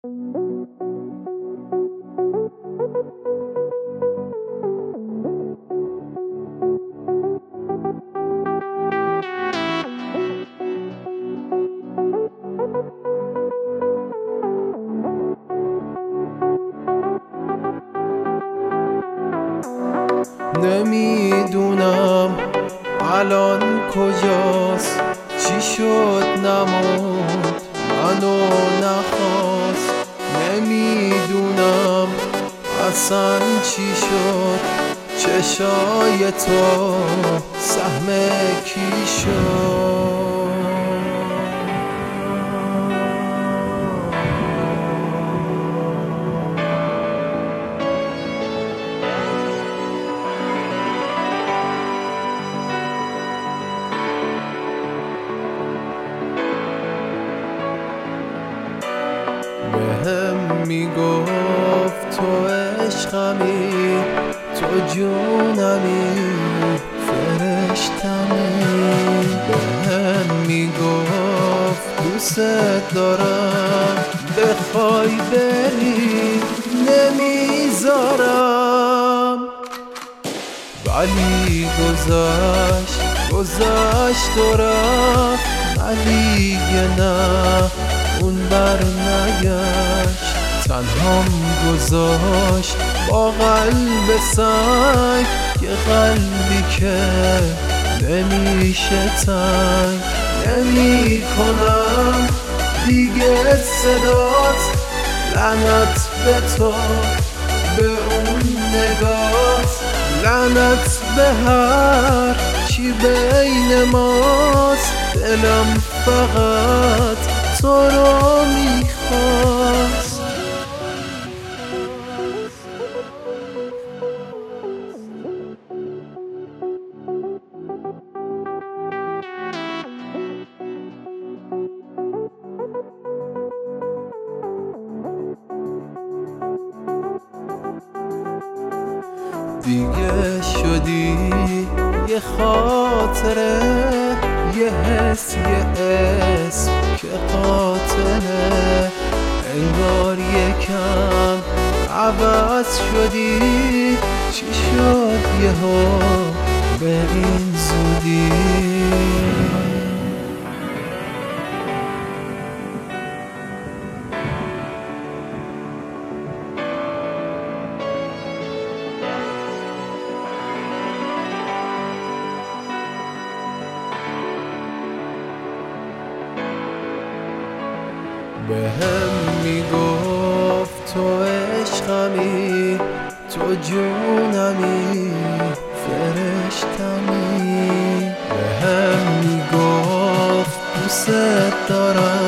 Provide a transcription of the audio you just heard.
نمیدونم الان کجاست، چی شد نموند منو نخواست. نمیدونم اصلا چی شد، چشای تو سهم کی شد. بهم میگفت تو عشقمی، تو جونمی، فرشتمی. بهم میگفت دوست دارم، بخوای بری نمیذارم. ولی گذشت و رفت، ولی نه اون بر نگشت. تنهام گذاشت با قلب سنگ، یه قلبی که نمیشه تنگ. نمی کنم دیگه صدات، لعنت به تو، به اون نگات، لعنت به هر چی بین ماست. دلم فقط تو رو میخواست. دیگه شدی یه خاطره، یه حس، یه اسم که قاتله. انگار یکم عوض شدی، چی شد یهو به این زودی؟ بهم میگفت تو عشقمی، تو جونمی، فرشتمی. بهم میگفت دوست دارم،